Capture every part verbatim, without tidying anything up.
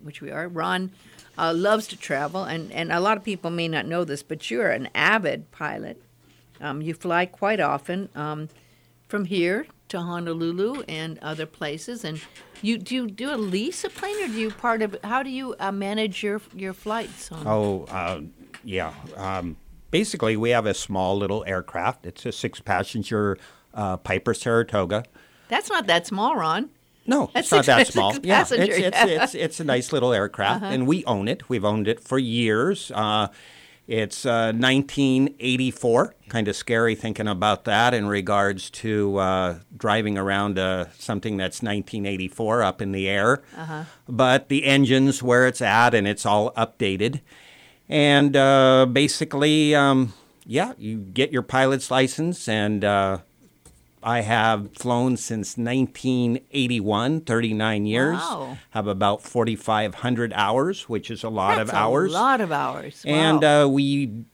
which we are, Ron uh, loves to travel, and, and a lot of people may not know this, but you're an avid pilot. Um, you fly quite often um, from here to Honolulu and other places. And you do you do a lease a plane, or do you part of? How do you uh, manage your your flights? On? Oh, uh, yeah. Um, basically, we have a small little aircraft. It's a six-passenger uh, Piper Saratoga. That's not that small, Ron. No, That's it's not that six small. Yeah, it's, passenger, it's, yeah. it's, it's a nice little aircraft, Uh-huh. and we own it. We've owned it for years. Uh, it's uh, nineteen eighty-four. Kind of scary thinking about that in regards to uh, driving around uh, something that's nineteen eighty-four up in the air. Uh-huh. But the engine's where it's at, and it's all updated. And uh, basically, um, yeah, you get your pilot's license, and uh, I have flown since nineteen eighty-one, thirty-nine years. Wow. Have about forty-five hundred hours, which is a lot That's of hours. a lot of hours. Wow. And uh, we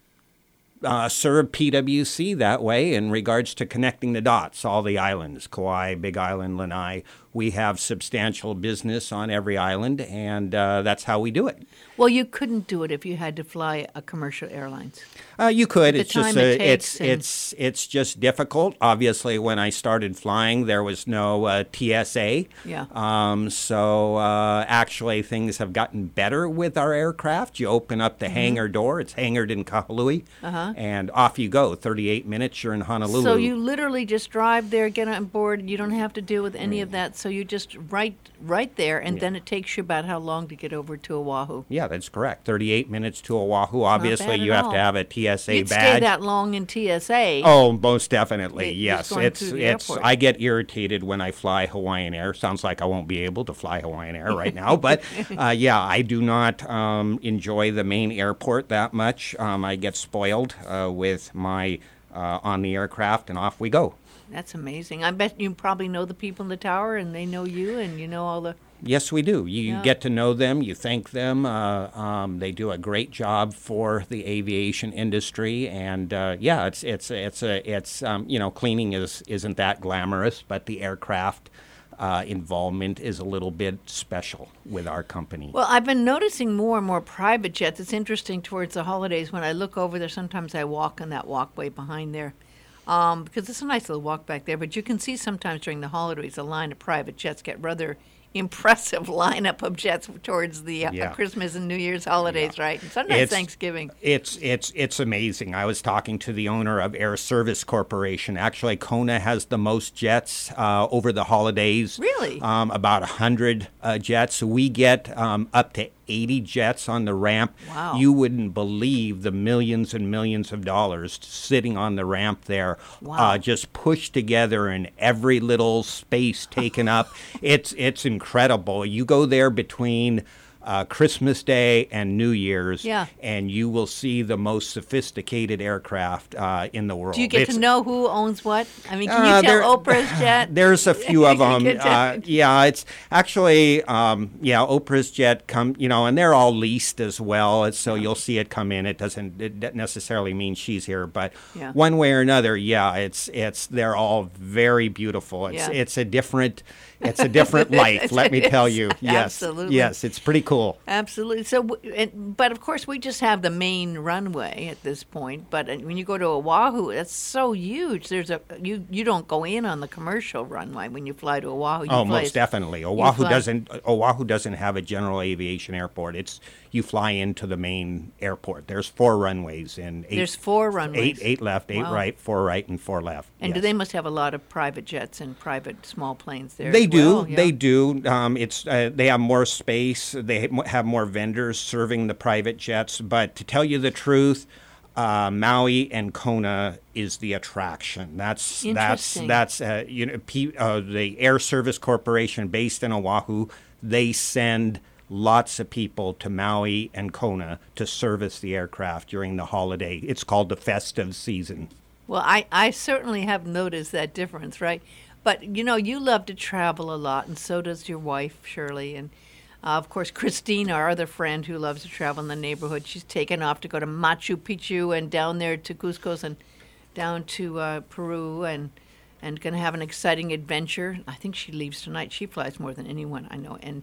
uh, serve P W C that way in regards to connecting the dots, all the islands, Kauai, Big Island, Lanai. We have substantial business on every island, and uh, that's how we do it. Well, you couldn't do it if you had to fly a commercial airlines. Uh, you could. The It's just time uh, it takes it's and- it's it's just difficult. Obviously, when I started flying, there was no uh, T S A. Yeah. Um, so uh, actually, things have gotten better with our aircraft. You open up the Mm-hmm. hangar door. It's hangared in Kahului, Uh-huh. and off you go. Thirty-eight minutes. You're in Honolulu. So you literally just drive there, get on board. You don't have to deal with any of that. So you just right right there, and then it takes you about how long to get over to Oahu? Yeah, that's correct. Thirty-eight minutes to Oahu. Obviously, bad you at have all. to have a T S A You'd badge. stay that long in T S A. Oh, most definitely. Just Yes, going it's through the it's. airport. I get irritated when I fly Hawaiian Air. Sounds like I won't be able to fly Hawaiian Air right now, but uh, yeah, I do not um, enjoy the main airport that much. Um, I get spoiled uh, with my uh, on the aircraft, and off we go. That's amazing. I bet you probably know the people in the tower, and they know you, and you know all the. Yes, we do. You Yeah. get to know them. You thank them. Uh, um, they do a great job for the aviation industry, and uh, yeah, it's it's it's a it's um, you know cleaning is isn't that glamorous, but the aircraft uh, involvement is a little bit special with our company. Well, I've been noticing more and more private jets. It's interesting towards the holidays when I look over there. Sometimes I walk on that walkway behind there. Um, because it's a nice little walk back there, but you can see sometimes during the holidays a line of private jets get rather impressive lineup of jets towards the uh, Yeah. Christmas and New Year's holidays, right? And sometimes It's- Thanksgiving. It's it's it's amazing. I was talking to the owner of Air Service Corporation. Actually, Kona has the most jets uh, over the holidays. Really? Um, about a hundred uh, jets. We get um, up to eighty jets on the ramp. Wow. You wouldn't believe the millions and millions of dollars sitting on the ramp there, Wow. uh, just pushed together and every little space taken up. It's it's incredible. You go there between uh, Christmas Day and New Year's, Yeah. and you will see the most sophisticated aircraft uh, in the world. Do you get It's- to know who owns what? I mean, can uh, you tell there- Oprah's jet? There's a few of them. Good uh, job. yeah, it's actually, um, yeah, Oprah's jet come, you know, and they're all leased as well. and So you'll see it come in. It doesn't it doesn't necessarily mean she's here, but Yeah. one way or another, yeah, it's it's they're all very beautiful. It's Yeah. it's a different it's a different life. Let me tell you. Yes, Absolutely. yes, it's pretty cool. Absolutely. So, w- and, but of course, we just have the main runway at this point. But uh, when you go to Oahu, that's so huge. There's a you you don't go in on the commercial runway when you fly to Oahu. You Oh, fly most as- definitely. Oahu fly- doesn't. Oahu doesn't have a general aviation airport. It's you fly into the main airport. There's four runways and eight. There's four runways. Eight, eight left, eight Wow. right, four right, and four left. And do yes. they must have a lot of private jets and private small planes there? They as do. well, yeah. They do. Um, it's uh, they have more space. They ha- have more vendors serving the private jets. But to tell you the truth, uh, Maui and Kona is the attraction. That's that's Interesting. that's uh, you know P, uh, the Air Service Corporation based in Oahu. They send lots of people to Maui and Kona to service the aircraft during the holiday. It's called the festive season. Well, I, I certainly have noticed that difference, right? But, you know, you love to travel a lot, and so does your wife, Shirley. And, uh, of course, Christine, our other friend who loves to travel in the neighborhood, she's taken off to go to Machu Picchu and down there to Cusco and down to uh, Peru and and going to have an exciting adventure. I think she leaves tonight. She flies more than anyone I know. And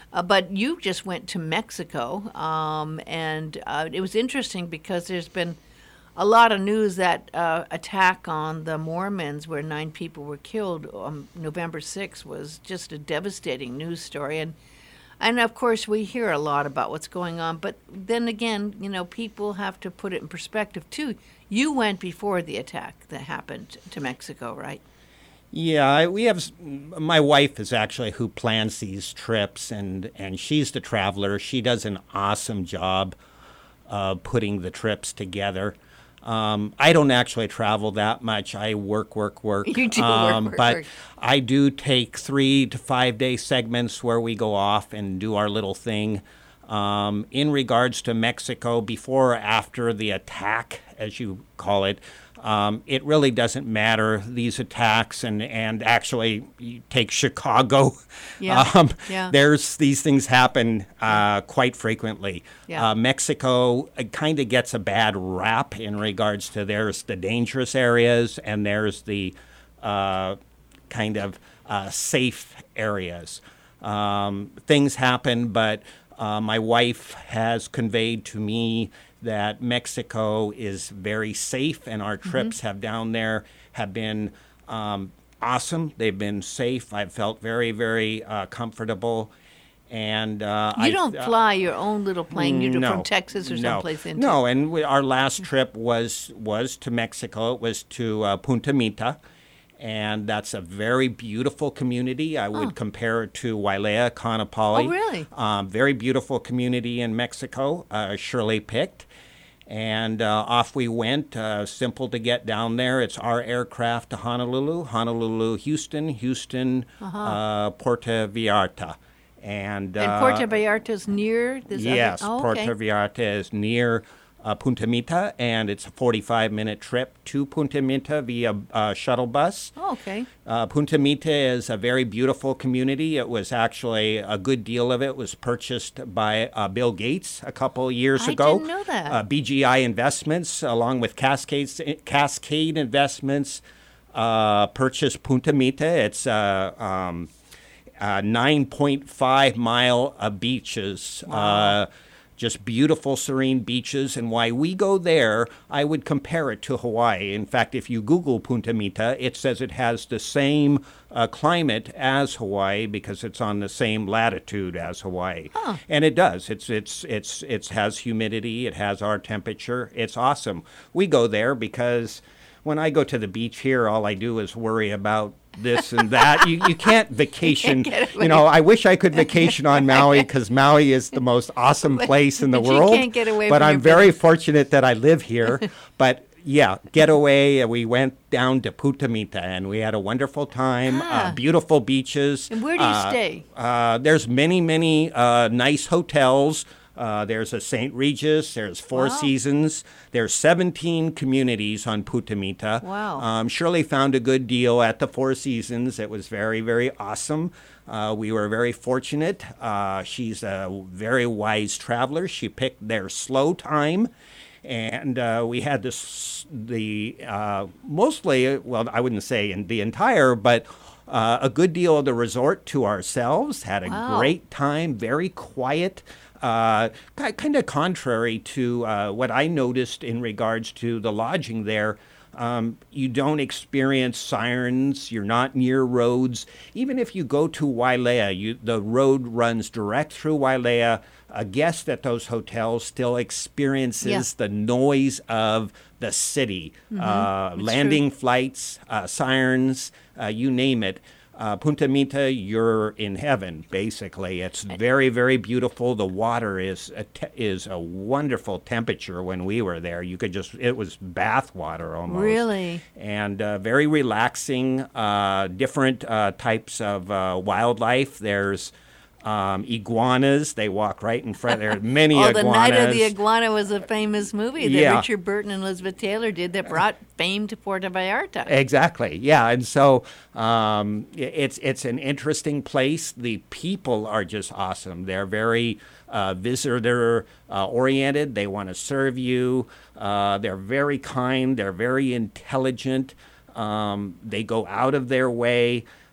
Uh, but you just went to Mexico, um, and uh, it was interesting because there's been a lot of news that uh, attack on the Mormons, where nine people were killed, on November sixth, was just a devastating news story. And and of course, we hear a lot about what's going on. But then again, you know, people have to put it in perspective too. You went before the attack that happened to Mexico, right? Yeah, I, we have. My wife is actually who plans these trips, and and she's the traveler. She does an awesome job uh, putting the trips together. Um, I don't actually travel that much. I work, work, work. You do um, work, work, but work. I do take three to five day segments where we go off and do our little thing. Um, in regards to Mexico, before or after the attack, as you call it, um, it really doesn't matter, these attacks. And, and actually, you take Chicago. Yeah, um, yeah. There's these things happen uh, quite frequently. Yeah. Uh, Mexico kind of gets a bad rap in regards to there's the dangerous areas and there's the uh, kind of uh, safe areas. Um, things happen, but uh, my wife has conveyed to me that Mexico is very safe, and our trips Mm-hmm. have down there have been um, awesome. They've been safe. I've felt very, very uh, comfortable. And uh, You I, don't uh, fly your own little plane. You do no, from Texas or no. someplace into. No, and we, our last trip was was to Mexico. It was to uh, Punta Mita, and that's a very beautiful community. I would Oh. compare it to Wailea, Conopoli. Oh, really? Um, very beautiful community in Mexico. Uh, Shirley picked. And uh, off we went. Uh, simple to get down there. It's our aircraft to Honolulu, Honolulu, Houston, Houston, Uh-huh. uh, Puerto Vallarta. And, And uh, Puerto Vallarta's near this yes, other. Oh, okay. Puerto Vallarta is near uh, Punta Mita, and it's a forty-five minute trip to Punta Mita via uh, shuttle bus. Oh, okay. Uh, Punta Mita is a very beautiful community. It was actually a good deal of it was purchased by uh, Bill Gates a couple years I ago. didn't know that. Uh, B G I Investments, along with Cascades, Cascade Investments, uh, purchased Punta Mita. It's uh, um, uh, nine point five mile uh, beaches. Wow. Uh, just beautiful, serene beaches. And why we go there, I would compare it to Hawaii. In fact, if you Google Punta Mita, it says it has the same uh, climate as Hawaii because it's on the same latitude as Hawaii. Huh. And it does. It's it's it's it has humidity. It has our temperature. It's awesome. We go there because when I go to the beach here, all I do is worry about this and that. You you can't vacation. Get away. You know, I wish I could vacation on Maui because Maui is the most awesome place in the but you world. can't get away but from I'm your very business. fortunate that I live here. But yeah, getaway. We went down to Punta Mita and we had a wonderful time. Ah. Uh, beautiful beaches. And where do you Uh, stay? Uh, there's many, many uh, nice hotels. Uh, there's a Saint Regis. There's Four Wow. Seasons. There's seventeen communities on Punta Mita. Wow. Um, Shirley found a good deal at the Four Seasons. It was very, very awesome. Uh, we were very fortunate. Uh, she's a very wise traveler. She picked their slow time. And uh, we had this, the uh, mostly, well, I wouldn't say in the entire, but uh, a good deal of the resort to ourselves. Had a Wow. great time, very quiet. Uh, kind of contrary to uh, what I noticed in regards to the lodging there. Um, you don't experience sirens. You're not near roads. Even if you go to Wailea, you, the road runs direct through Wailea. A guest at those hotels still experiences Yeah. the noise of the city. Uh, It's landing flights, uh, sirens, uh, you name it. Uh, Punta Mita, you're in heaven, basically. It's very, very beautiful. The water is a te- is a wonderful temperature when we were there. You could just, it was bath water almost. Really? And uh, very relaxing, uh, different uh, types of uh, wildlife. There's um, iguanas. They walk right in front. There are many Oh, iguanas. The Night of the Iguana was a famous movie that Yeah. Richard Burton and Elizabeth Taylor did that brought fame to Puerto Vallarta. Exactly. Yeah, and so um, i- it's it's an interesting place. The people are just awesome. They're very uh, visitor uh, oriented. They want to serve you. Uh, they're very kind. They're very intelligent. Um, they go out of their way.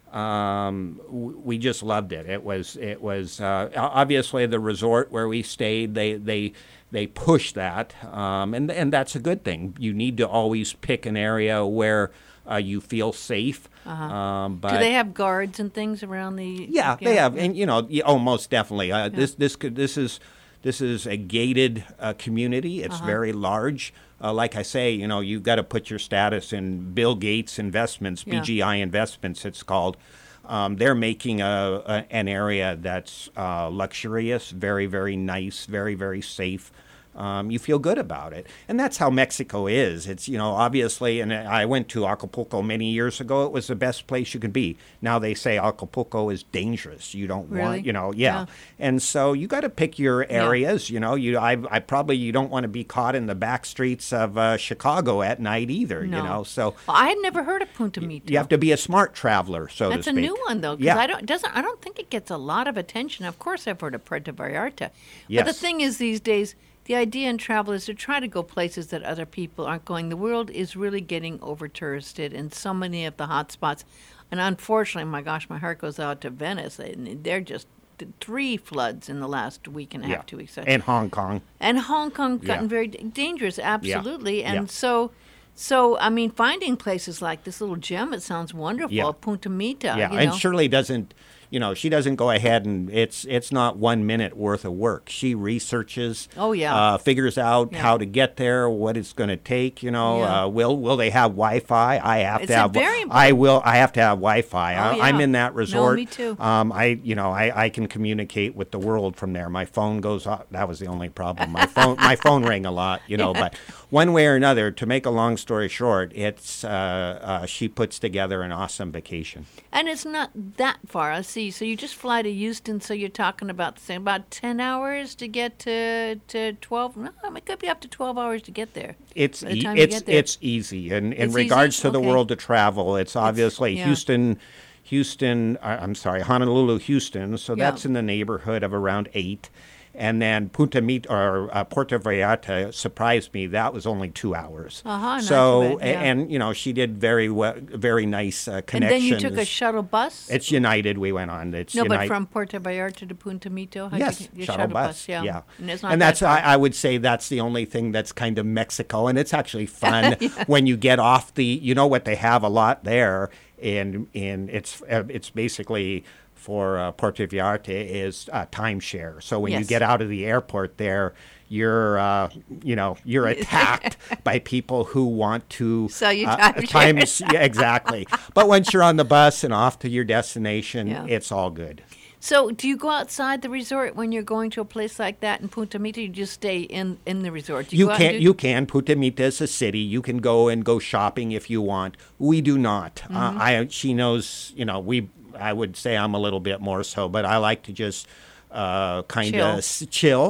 Um, w- we just loved it. It was it was uh, o- obviously the resort where we stayed. They they they push that, um, and and that's a good thing. You need to always pick an area where uh, you feel safe. Um, but Do they have guards and things around the? yeah, they have, and you know, y- oh, most definitely. Uh, This this could this is this is a gated uh, community. It's very large. Uh, like I say, you know, you've got to put your status in Bill Gates Investments, Yeah. B G I Investments, it's called. Um, they're making a, a an area that's uh, luxurious, very very nice, very very safe. Um, you feel good about it, and that's how Mexico is. It's, you know, obviously, and I went to Acapulco many years ago. It was the best place you can be. Now they say Acapulco is dangerous. You don't Really? want, you know, yeah. Yeah. And so you got to pick your areas. You know, you I, I probably you don't want to be caught in the back streets of uh, Chicago at night either. No. You know, so Well, I had never heard of Punta Mita. you have to be a smart traveler, so That's to a speak. new one though, because Yeah. I don't doesn't I don't think it gets a lot of attention. Of course, I've heard of Puerto Vallarta, but the Yes. thing is, these days, the idea in travel is to try to go places that other people aren't going. The world is really getting over touristed in so many of the hot spots, and unfortunately, my gosh, my heart goes out to Venice. And they're just th- three floods in the last week and a half, two weeks. And Hong Kong. And Hong Kong gotten Yeah. very d- dangerous, absolutely. And Yeah. so, so I mean, finding places like this little gem, it sounds wonderful. Yeah. Punta Mita. Yeah, you and know. Shirley doesn't, you know, she doesn't go ahead and it's it's not one minute worth of work. She researches. Oh, yeah. Uh, figures out Yeah. how to get there, what it's going to take. You know, Yeah. uh, will will they have Wi-Fi? I have It's to a have. very I will. I have to have Wi-Fi. Oh, I, yeah. I'm in that No, resort. me too. Um, I you know I, I can communicate with the world from there. My phone goes off. That was the only problem. My phone my phone rang a lot. You know, but one way or another, to make a long story short, it's uh, uh, she puts together an awesome vacation. And it's not that far. I see. So you just fly to Houston. So you're talking about the same, about ten hours to get to to twelve. No, it could be up to twelve hours to get there. It's By the e- time you it's get there. it's easy, and in It's regards easy? to the Okay. world to travel, it's obviously yeah. Houston, Houston. I- I'm sorry, Honolulu, Houston. So Yeah. that's in the neighborhood of around eight, and then Punta Mita or uh, Puerto Vallarta surprised me. That was only two hours. Uh-huh, not so too bad, yeah. a- and you know she did very well, very nice uh, And connections. then you took a shuttle bus. It's United. We went on. It's no, but United. from Puerto Vallarta to Punta Mita. how'd Yes, you, your shuttle, bus. Yeah, and, it's not and that that's far. I, I would say that's the only thing that's kind of Mexico, and it's actually fun when you get off the. You know what they have a lot there, in in it's uh, it's basically for uh, Puerto Vallarta is uh, timeshare. So when you Yes. get out of the airport there. You're, uh, you know, you're attacked by people who want to Sell you uh, timeshares. times- yeah, exactly. But once you're on the bus and off to your destination, Yeah. it's all good. So, do you go outside the resort when you're going to a place like that in Punta Mita? Or you just stay in, in the resort. Do You go out can and do- you can Punta Mita is a city. You can go and go shopping if you want. We do not. Mm-hmm. Uh, I she knows. You know, we. I would say I'm a little bit more so, but I like to just. Uh, kind Chill. of s- chill,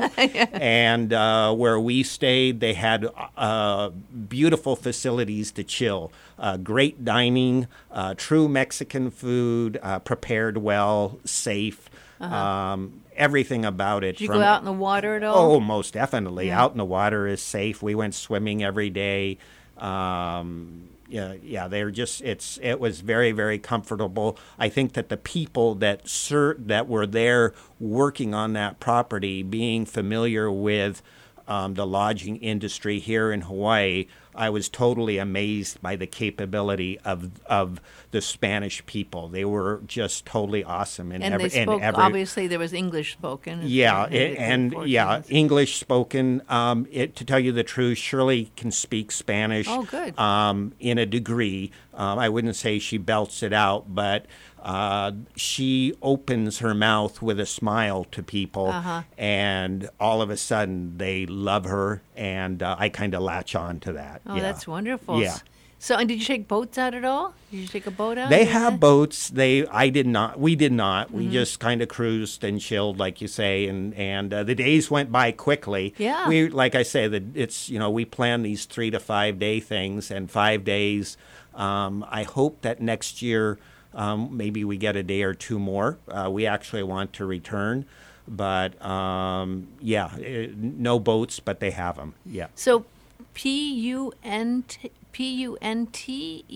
and uh, where we stayed, they had uh, beautiful facilities to chill. Uh, great dining, uh, true Mexican food, uh, prepared well, safe. Um, everything about it. Did you from- go out in the water at all? Oh, most definitely. Out in the water is safe. We went swimming every day. Um, yeah, yeah. They're just. It's. It was very, very comfortable. I think that the people that ser- that were there working on that property, being familiar with um, the lodging industry here in Hawaii, I was totally amazed by the capability of of the Spanish people. They were just totally awesome. In and every, they in spoke. every, Obviously, there was English spoken. yeah, and, a- and yeah, English spoken. Um, it, to tell you the truth, Shirley can speak Spanish. Oh, good. Um, in a degree, um, I wouldn't say she belts it out, but uh, she opens her mouth with a smile to people, Uh-huh. and all of a sudden they love her, and uh, I kind of latch on to that. Oh, yeah. that's wonderful. Yeah. So, and did you take boats out at all? Did you take a boat out? They Yeah. have boats. They, I did not. We did not. Mm-hmm. We just kind of cruised and chilled, like you say, and and uh, the days went by quickly. Yeah. We, like I say, that it's you know we plan these three to five day things, and five days. Um, I hope that next year um, maybe we get a day or two more. Uh, we actually want to return, but um, yeah, eh, no boats, but they have them. Yeah. So, P U N T P U N T E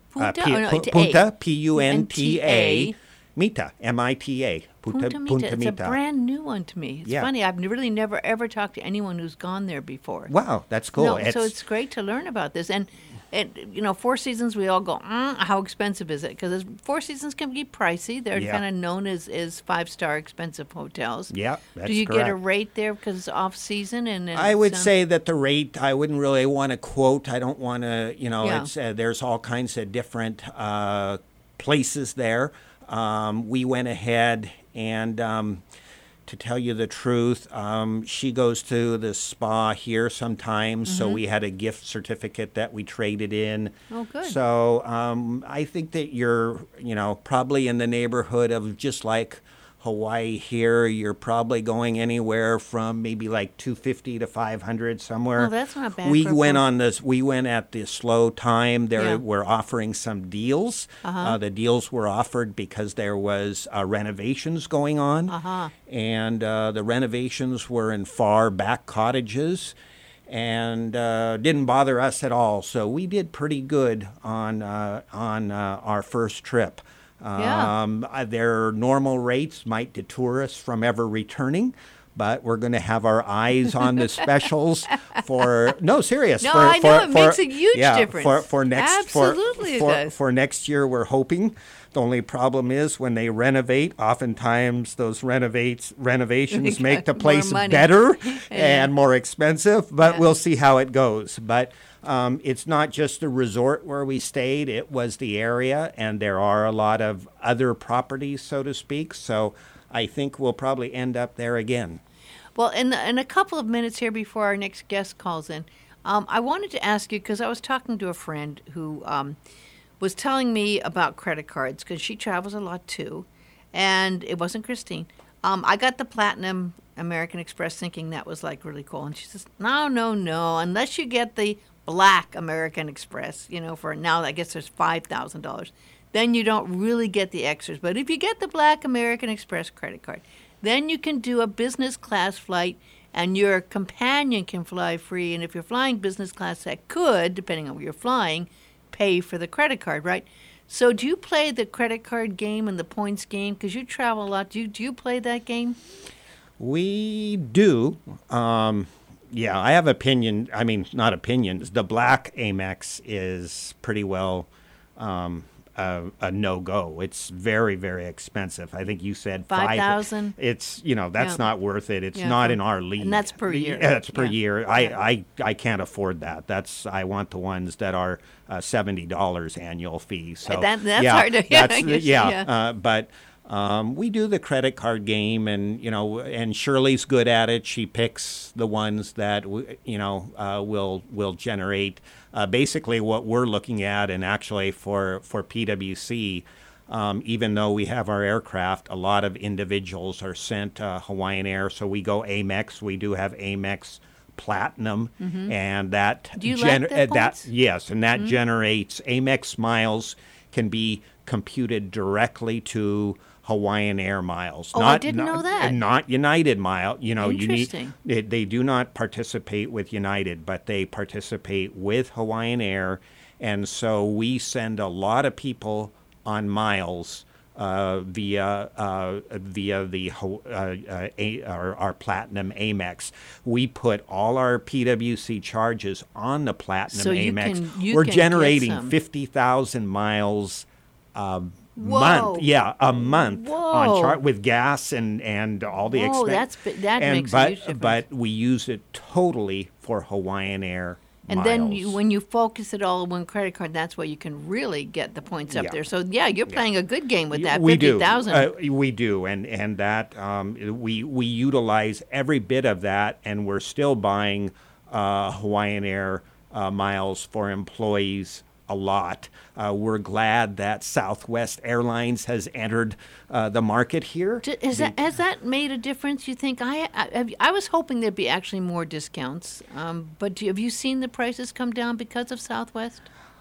Punta? P- Oh, no, Pu- it's A. Punta, P U N T A, Mita. Mita, M I T A. Punta Mita. It's a brand new one to me. It's Yeah. funny. I've really never ever talked to anyone who's gone there before. Wow, that's cool. No, It's- so it's great to learn about this. And, and you know, Four Seasons, we all go, mm, how expensive is it? Because Four Seasons can be pricey. They're Yeah. kind of known as, as five-star expensive hotels. Yeah, that's Do you get a correct. rate there because it's off-season? And, and I would it's, um, say that the rate, I wouldn't really want to quote. I don't want to, you know, Yeah. it's, uh, there's all kinds of different uh, places there. Um, we went ahead and, um, to tell you the truth, um, she goes to the spa here sometimes, so we had a gift certificate that we traded in. Oh, good. So um, I think that you're, you know, probably in the neighborhood of just like Hawaii here. You're probably going anywhere from maybe like two fifty to five hundred somewhere. Oh, that's not bad We for a went Four- on this. We went at the slow time. There Yeah. were offering some deals. Uh-huh. Uh, the deals were offered because there was uh, renovations going on, Uh-huh. and uh, the renovations were in far back cottages, and uh, didn't bother us at all. So we did pretty good on uh, on uh, our first trip. Yeah. Um, uh, their normal rates might deter us from ever returning, but we're going to have our eyes on the specials for no serious. No, for, I for, know, it for- makes a huge yeah, difference. for for next Absolutely it for, for, does. for next year. We're hoping. The only problem is when they renovate, oftentimes those renovates renovations They make the got more place money. better Yeah. and more expensive. But Yeah. we'll see how it goes. But um, it's not just the resort where we stayed; it was the area, and there are a lot of other properties, so to speak. So I think we'll probably end up there again. Well, in, the, in a couple of minutes here before our next guest calls in, um, I wanted to ask you, because I was talking to a friend who um, was telling me about credit cards, because she travels a lot too, and it wasn't Christine. Um, I got the Platinum American Express thinking that was like really cool, and she says, no, no, no, unless you get the Black American Express, you know, for now I guess there's five thousand dollars, then you don't really get the extras. But if you get the Black American Express credit card, then you can do a business class flight and your companion can fly free. And if you're flying business class, that could, depending on where you're flying, pay for the credit card, right? So do you play the credit card game and the points game? Because you travel a lot. Do you, do you play that game? We do. Um, yeah, I have opinion. I mean, not opinions. The Black Amex is pretty well um, a, a no-go. It's very, very expensive. I think you said five thousand. It's you know that's Yeah. not worth it. It's Yeah. not in our league. And that's per year. Yeah, that's per Yeah. year. I, Yeah. I I can't afford that. That's I want the ones that are uh, seventy dollars annual fee. So That- that's yeah, hard to- yeah, I that's- guess, yeah. yeah. Uh, but. Um, we do the credit card game, and you know, and Shirley's good at it. She picks the ones that w- you know uh, will will generate uh, basically what we're looking at. And actually, for for P W C, um, even though we have our aircraft, a lot of individuals are sent uh, Hawaiian Air. So we go Amex. We do have Amex Platinum, and that Mm-hmm. Do you like the uh, that points? yes, and that generates Amex miles can be computed directly to Hawaiian Air miles. Oh, I not, didn't not, know that. Not United mile. You know, you need Interesting. they, they do not participate with United, but they participate with Hawaiian Air, and so we send a lot of people on miles uh, via uh, via the Ho- uh, uh, a, our, our Platinum Amex. We put all our P W C charges on the Platinum So you Amex. can- you We're can get generating some. fifty thousand miles a Whoa. month. Yeah, a month on Whoa. chart with gas and and all the Whoa, expense. that's bi- that and, makes a but, huge difference. But we use it totally for Hawaiian Air. And miles. then you, when you focus it all on one credit card, that's where you can really get the points up Yeah. there. So yeah, you're playing a good game with that. we Fifty do. thousand. Uh, we do, and and that um, we we utilize every bit of that, and we're still buying uh, Hawaiian Air uh, miles for employees a lot. Uh, we're glad that Southwest Airlines has entered uh, the market here. D- Is that, has that made a difference? You think I I, have- I was hoping there'd be actually more discounts, um, but do, have you seen the prices come down because of Southwest?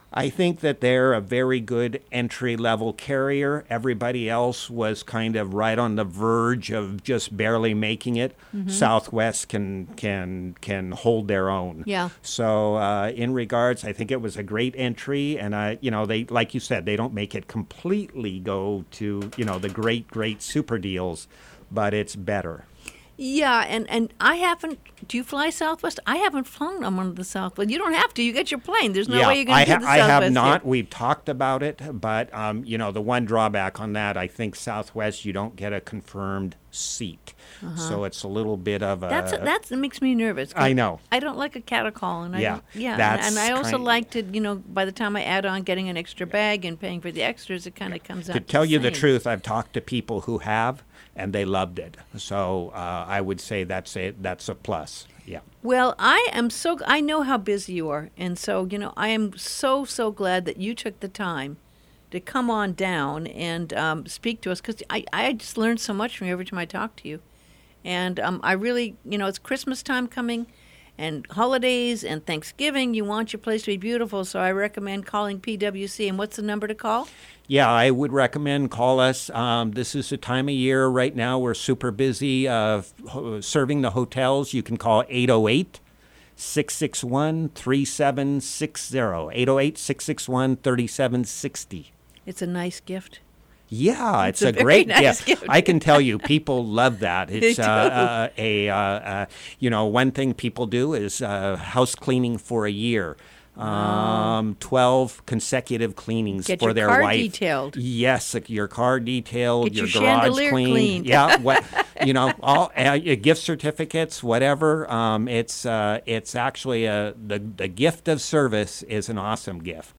I think that they're a very good entry-level carrier. Everybody else was kind of right on the verge of just barely making it. Mm-hmm. Southwest can can can hold their own. Yeah. So uh, in regards, I think it was a great entry, and I, you know, they like you said, they don't make it completely go to you know the great great super deals, but it's better. Yeah, and, and I haven't. Do you fly Southwest? I haven't flown on one of the Southwest. You don't have to. You get your plane. There's no yeah, way you're going I to ha- do the I Southwest. have not. Here. We've talked about it, but um, you know, the one drawback on that, I think Southwest, you don't get a confirmed seat, uh-huh. so it's a little bit of a. That's a, that's that makes me nervous. I know. I don't like a catacall, and I yeah, don't, yeah, that's and, and I also kind like to, you know, by the time I add on getting an extra bag and paying for the extras, it kind of comes out. To tell the you the same. truth, I've talked to people who have, and they loved it. So uh, I would say that's a that's a plus. Yeah. Well, I am so I know how busy you are, and so you know I am so so glad that you took the time to come on down and um, speak to us, because I I just learned so much from you every time I talk to you, and um, I really you know it's Christmas time coming, and holidays and Thanksgiving. You want your place to be beautiful, so I recommend calling P W C. And what's the number to call? Yeah, I would recommend call us. Um, this is the time of year right now. We're super busy uh, f- serving the hotels. You can call eight oh eight, six six one, three seven six zero. eight oh eight, six six one, three seven six zero. It's a nice gift. Yeah, it's, it's a, a very great nice gift. gift. I can tell you, people love that. It's They do. uh, uh, a uh, uh, you know one thing people do is uh, house cleaning for a year. Um, twelve consecutive cleanings Get for your their car wife. detailed. Yes, like your car detailed, Get your, your garage chandelier cleaned. cleaned. Yeah, what you know, all uh, gift certificates, whatever. Um, it's uh, it's actually a the the gift of service is an awesome gift.